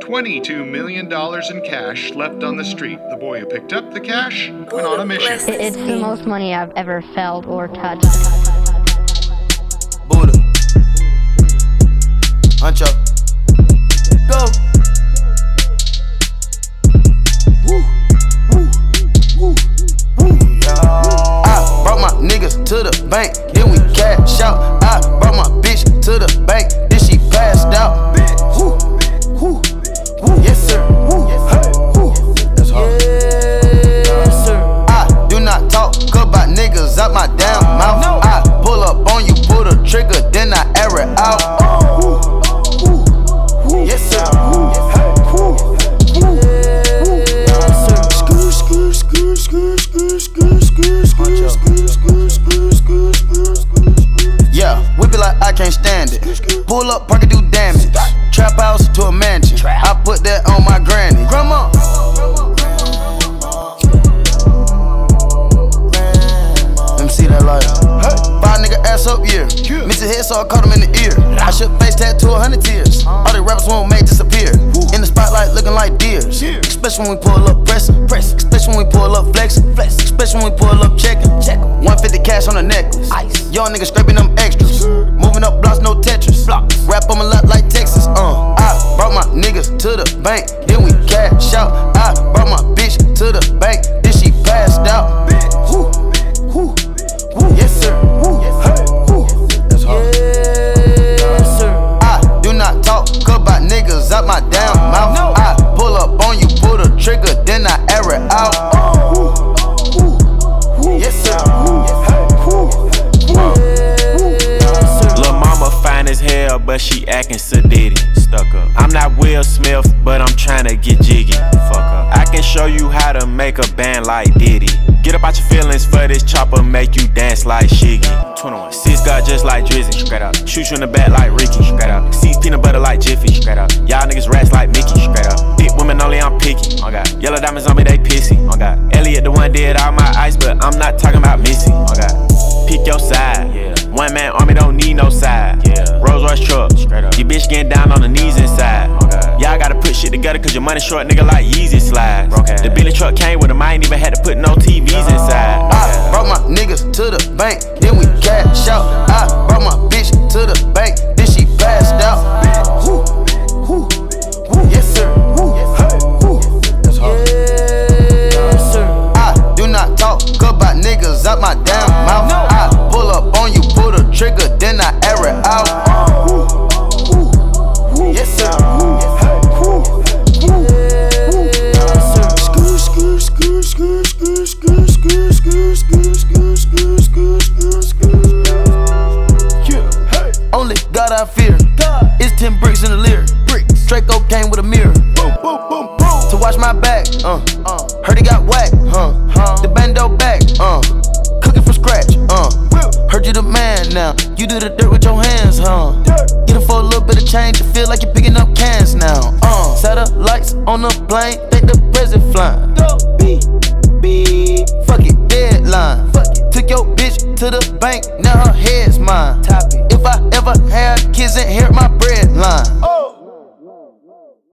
$22 million in cash left on the street. The boy who picked up the cash went on a mission. It's the most money I've ever felt or touched. Buddha. Huncho. Go. Woo. Woo. Woo. Woo. Yeah. I brought my niggas to the bank, then we cash out. I brought my bitch to the bank, then she passed out. Woo. Woo. Woo. Yes, sir. Woo. Hey. Woo. That's hard. Yes, sir. I do not talk about niggas out my damn mouth. No. I pull up on you, pull the trigger, then I air it out. Yes, sir. Hey. Yes, sir. Yeah, whip it like I can't stand it. Pull up, park it, do damage. Trap house to a mansion. I put that on my granny. Grandma. Let me see that light. Five nigga ass up, yeah. Missed his head, so I caught him in the ear. I should face tattoo 100 tears. All the rappers won't make disappear. In the spotlight looking like deers. Especially when we pull up pressin'. Especially when we pull up flexin'. Especially when we pull up checkin'. 150 cash on the necklace. Young niggas scraping them extras. Moving up blocks, no Tetris. Rap on my lap like Texas. I brought my niggas to the bank, then we cash out. I brought my bitch to the bank, then she passed out. Woo. Woo. Woo. Yes, sir. Woo. Hey. Woo. That's hard. Yes, sir. I do not talk about niggas out my damn mouth. No. I pull up on you, pull the trigger, then I air it out. Woo. Woo. Woo. Yes, sir. Woo. Hey. Woo. Yes, sir. Lil' mama fine as hell, but she acting sedity. Stuck up. I'm not Will Smith, but I'm tryna get jiggy. Fuck up. I can show you how to make a band like Diddy. Get up out your feelings for this chopper, make you dance like Shiggy. 21. Sis got just like Drizzy. Straight up. Shoot you in the back like Ricky. Straight up. Seeds peanut butter like Jiffy. Straight up. Y'all niggas rats like Mickey. Straight up. Big women only, I'm picky. Oh God. Yellow diamonds on me, they pissy. Oh God. Elliot the one did all my ice, but I'm not talking about Missy. Oh God. Pick your side. Yeah. One man army don't need no side. Yeah. Rolls Royce truck. Straight up. Your bitch getting down on the knees inside. Oh God. Y'all gotta put shit together cause your money short, nigga, like Yeezy slides. Okay. The Billy truck came with him, I ain't even had to put no TVs inside. I brought my niggas to the bank, then we cash out. I brought my bitch to the bank, then she passed out. Woo. Woo. Woo. Yes, sir. Woo. Hey. Woo. That's hard. Yes, sir. I do not talk about niggas out my damn mouth. No. I pull up on you, pull the trigger, then I air it out. Woo. Woo. Woo. Yes, sir. Woo. Hey. Woo. Woo. Yes, sir. Only God I fear. It's 10 bricks in the leer. Draco came with a mirror. Boom, boom, boom, boom. To watch my back. Heard he got whacked. The bando back. Cooking from scratch. Heard you the man now. You do the dirt with your hands, Get it for a little bit of change. You feel like you're picking up cans now. Satellites on the plane. Think the president flying. Fuck it, deadline. Took your bitch to the bank, now her head's mine. If I ever had kids, inherit my bread line.